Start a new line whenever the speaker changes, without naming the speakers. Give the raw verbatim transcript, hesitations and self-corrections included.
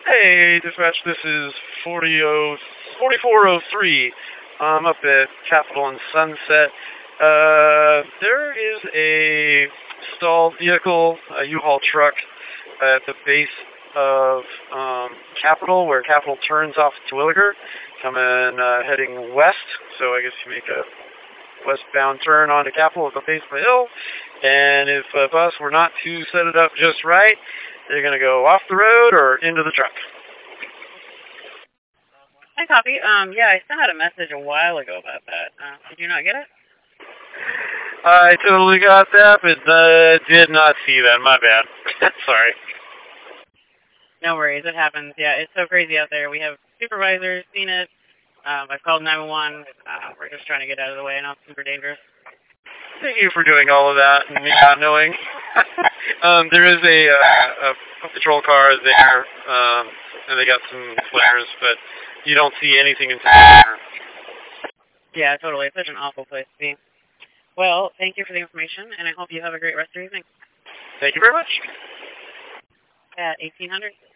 Hey, dispatch, this is forty-four oh three. I'm up at Capitol and Sunset. Uh, there is a stalled vehicle, a U-Haul truck, at the base of um, Capitol, where Capitol turns off to Terwilliger, coming uh, heading west. So I guess you make a westbound turn onto Capitol at the base of the hill. And if a bus were not to set it up just right, they're going to go off the road or into the truck.
Hi, copy. Um, yeah, I sent out a message a while ago about that. Uh, did you not get it?
I totally got that, but uh, did not see that. My bad. Sorry.
No worries. It happens. Yeah, it's so crazy out there. We have supervisors seen it. Um, I've called nine one one. Uh, we're just trying to get out of the way. I know it's super dangerous.
Thank you for doing all of that and me not knowing. um, there is a, uh, a patrol car there, um, and they got some flares, but you don't see anything in there.
Yeah, totally. It's such an awful place to be. Well, thank you for the information, and I hope you have a great rest of your evening.
Thank you very much.
At eighteen hundred.